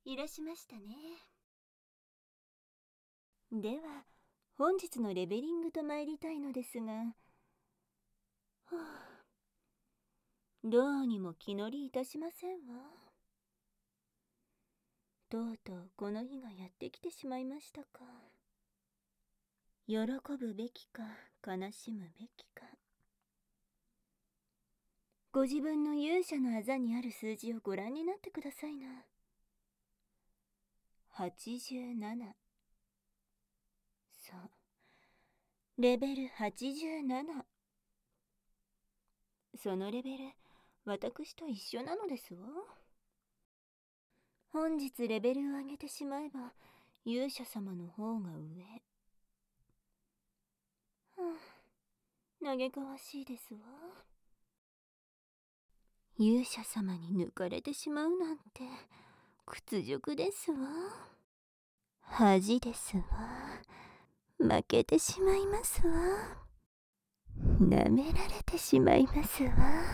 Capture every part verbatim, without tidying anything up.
いらしましたね。では、本日のレベリングと参りたいのですが、はあ、どうにも気乗りいたしませんわ。とうとうこの日がやってきてしまいましたか。喜ぶべきか悲しむべきか。ご自分の勇者のあざにある数字をご覧になってくださいな。はちじゅうなな。そう、レベルはちじゅうなな。そのレベル、私と一緒なのですわ。本日レベルを上げてしまえば勇者様の方が上。はあ、嘆かわしいですわ。勇者様に抜かれてしまうなんて屈辱ですわ。恥ですわ。負けてしまいますわ。なめられてしまいますわ。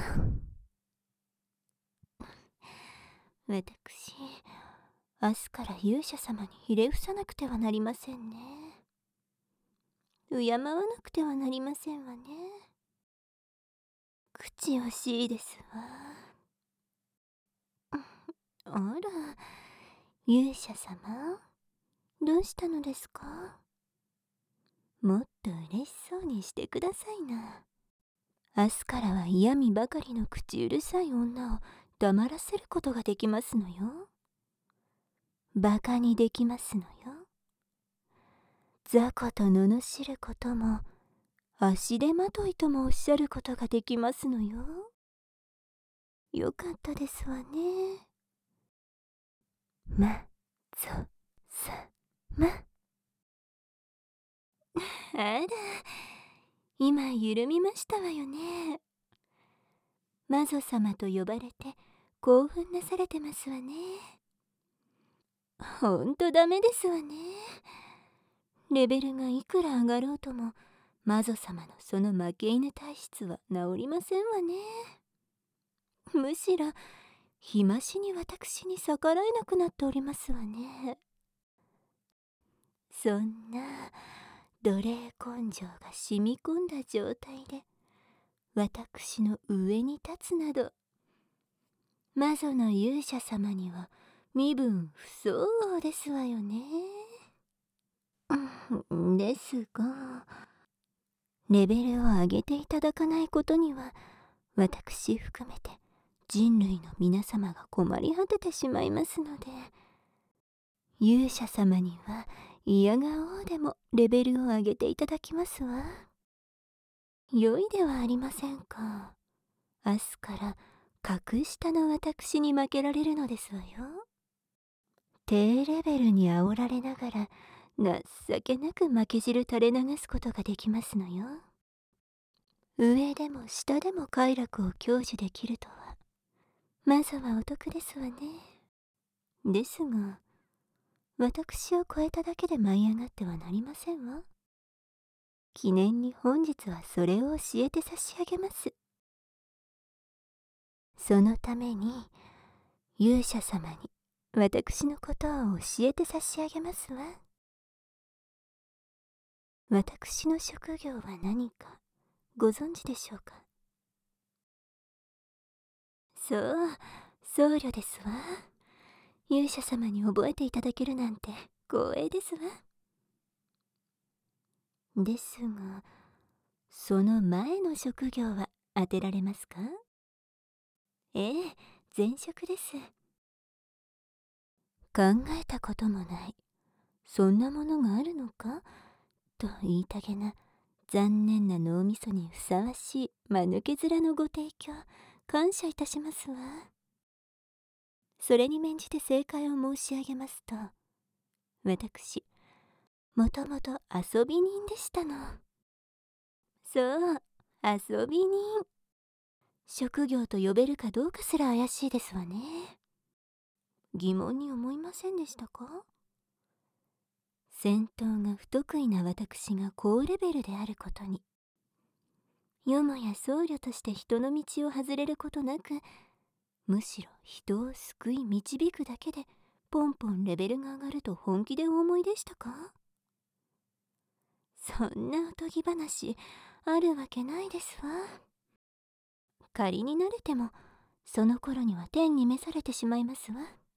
私、明日から勇者様にひれ伏さなくてはなりませんね。敬わなくてはなりませんわね。口惜しいですわ。あら、勇者様、どうしたのですか？もっと嬉しそうにしてくださいな。明日からは嫌味ばかりの口うるさい女を黙らせることができますのよ。バカにできますのよ。雑魚と罵ることも、足手まといともおっしゃることができますのよ。よかったですわね。ま、ぞ、さ、ま。あら、今緩みましたわよね。魔女様と呼ばれて興奮なされてますわね。ほんとダメですわね。レベルがいくら上がろうとも魔女様のその負け犬体質は治りませんわね。むしろ日増しに私に逆らえなくなっておりますわね。そんな奴隷根性が染み込んだ状態で私の上に立つなど、魔女の勇者様には身分不相応ですわよね。ですが、レベルを上げていただかないことには私含めて人類の皆様が困り果ててしまいますので、勇者様には嫌顔でもレベルを上げていただきますわ。良いではありませんか。明日から格下の私に負けられるのですわよ。低レベルに煽られながら情けなく負け汁垂れ流すことができますのよ。上でも下でも快楽を享受できるとはまずはお得ですわね。ですが、私を超えただけで舞い上がってはなりませんわ。記念に本日はそれを教えて差し上げます。そのために勇者様に私のことを教えて差し上げますわ。私の職業は何かご存知でしょうか？そう、僧侶ですわ。勇者様に覚えていただけるなんて光栄ですわ。ですが、その前の職業は当てられますか？ええ、前職です。考えたこともない。そんなものがあるのかと言いたげな残念な脳みそにふさわしい間抜け面のご提供、感謝いたしますわ。それに免じて正解を申し上げますと、私もともと遊び人でしたの。そう、遊び人。職業と呼べるかどうかすら怪しいですわね。疑問に思いませんでしたか？戦闘が不得意な私が高レベルであることに、よもや僧侶として人の道を外れることなく、むしろ人を救い導くだけでポンポンレベルが上がると本気でお思いでしたか？そんなおとぎ話あるわけないですわ。仮に慣れてもその頃には天に召されてしまいますわ。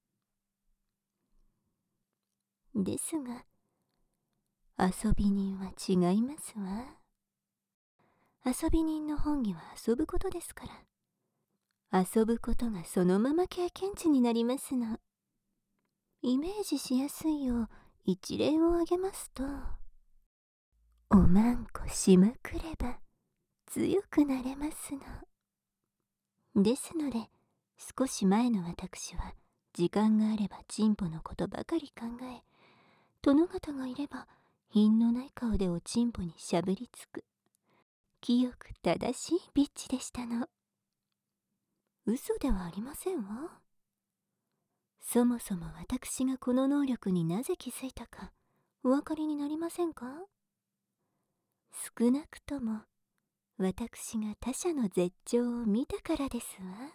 ですが遊び人は違いますわ。遊び人の本義は遊ぶことですから、遊ぶことがそのまま経験値になりますの。イメージしやすいよう一例を挙げますと、おまんこしまくれば強くなれますの。ですので少し前の私は時間があればチンポのことばかり考え、殿方がいれば品のない顔でおちんぽにしゃぶりつく清く正しいビッチでしたの。嘘ではありませんわ。そもそも私がこの能力になぜ気づいたかお分かりになりませんか？少なくとも私が他者の絶頂を見たからですわ。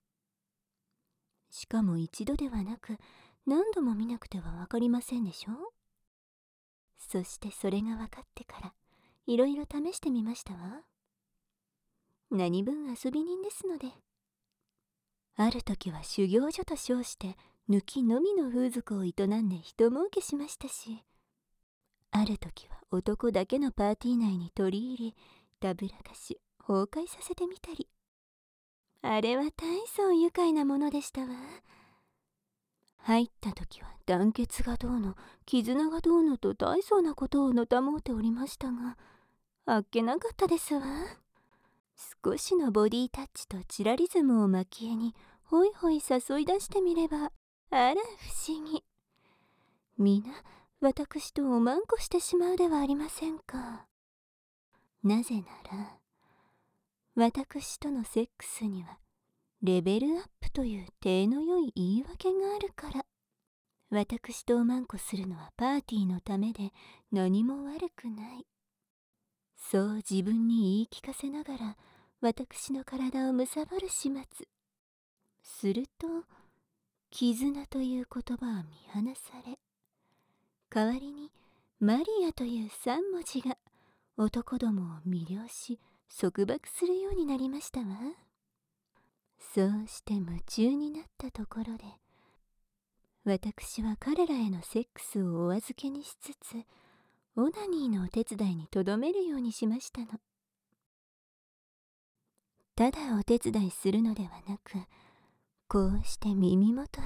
しかも一度ではなく何度も見なくては分かりませんでしょ。そしてそれが分かってからいろいろ試してみましたわ。何分遊び人ですので。ある時は修行所と称して抜きのみの風俗を営んで人儲けしましたし、ある時は男だけのパーティー内に取り入りたぶらかし崩壊させてみたり、あれは大層愉快なものでしたわ。入った時は団結がどうの絆がどうのと大層なことをのたもうておりましたが、あっけなかったですわ。少しのボディタッチとチラリズムを蒔絵にほいほい誘い出してみれば、あら不思議、皆私とおまんこしてしまうではありませんか。なぜなら私とのセックスにはレベルアップという体の良い言い訳があるから。私とおまんこするのはパーティーのためで何も悪くない、そう自分に言い聞かせながら私の体をむさぼる始末。すると絆という言葉は見放され、代わりにマリアという三文字が男どもを魅了し束縛するようになりましたわ。そうして夢中になったところで、私は彼らへのセックスをお預けにしつつオナニーのお手伝いにとどめるようにしましたの。ただお手伝いするのではなく、こうして耳元へ、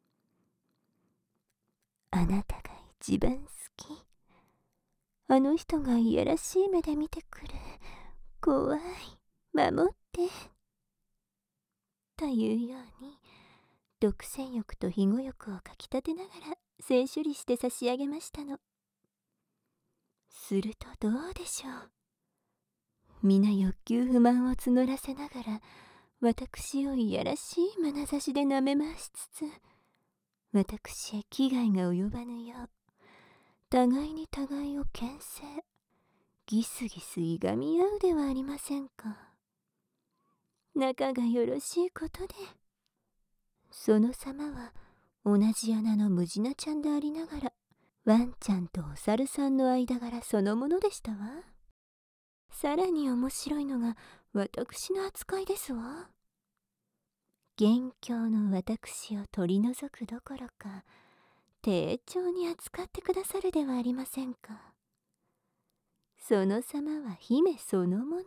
あなたが一番好き、あの人がいやらしい目で見てくる、怖い、守ってというように独占欲と庇護欲をかきたてながら性処理して差し上げましたの。するとどうでしょう。皆欲求不満を募らせながら私をいやらしい眼差しで舐め回しつつ、私へ危害が及ばぬよう互いに互いを牽制、ギスギスいがみ合うではありませんか。仲がよろしいことで、その様は同じ穴のムジナちゃんでありながらワンちゃんとお猿さんの間柄そのものでしたわ。さらに面白いのが私の扱いですわ。元凶の私を取り除くどころか丁重に扱ってくださるではありませんか。その様は姫そのもの。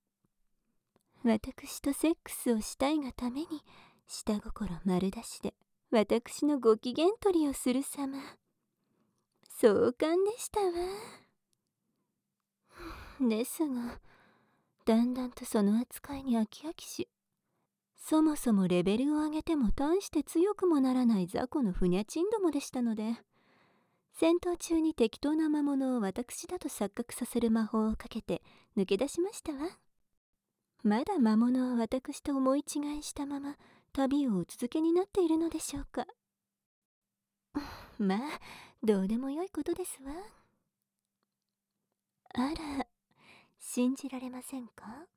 私とセックスをしたいがために下心丸出しで私のご機嫌取りをする様、壮観でしたわ。ですがだんだんとその扱いに飽き飽きし、そもそもレベルを上げても大して強くもならない雑魚のふにゃちんどもでしたので、戦闘中に適当な魔物を私だと錯覚させる魔法をかけて抜け出しましたわ。まだ魔物は私と思い違いしたまま旅をお続けになっているのでしょうか。まあどうでもよいことですわ。あら、信じられませんか。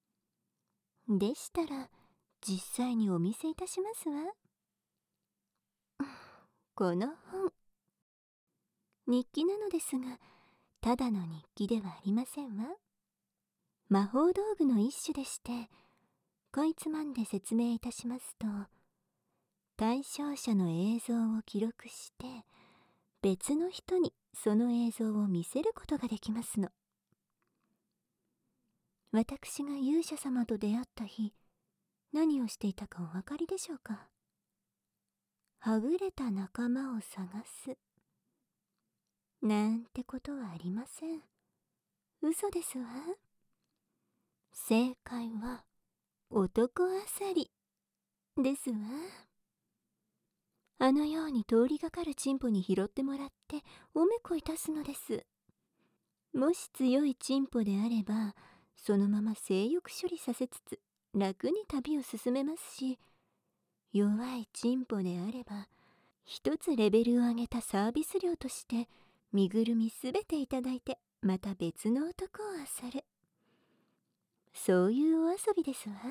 でしたら実際にお見せいたしますわ。 この本。日記なのですが、ただの日記ではありませんわ。魔法道具の一種でして、こいつまんで説明いたしますと、対象者の映像を記録して、別の人にその映像を見せることができますの。私が勇者様と出会った日、何をしていたかお分かりでしょうか。はぐれた仲間を探す。なんてことはありません。嘘ですわ。正解は、男あさりですわ。あのように通りがかるチンポに拾ってもらっておめこいたすのです。もし強いチンポであれば、そのまま性欲処理させつつ楽に旅を進めますし、弱いチンポであれば、一つレベルを上げたサービス料として身ぐるみすべていただいて、また別の男を漁る。そういうお遊びですわ。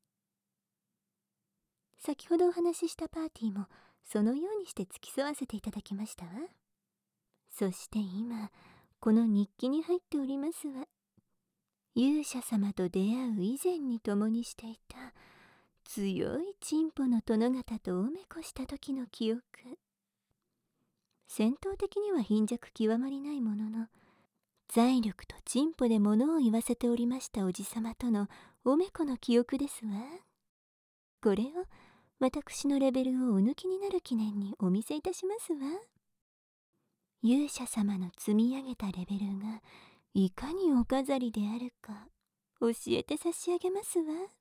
先ほどお話ししたパーティーもそのようにして付き添わせていただきましたわ。そして今この日記に入っておりますわ。勇者様と出会う以前に共にしていた強いチンポの殿方とおめこした時の記憶。戦闘的には貧弱極まりないものの、財力とチンポで物を言わせておりましたおじさまとのおめこの記憶ですわ。これを私のレベルをお抜きになる記念にお見せいたしますわ。勇者様の積み上げたレベルがいかにお飾りであるか教えて差し上げますわ。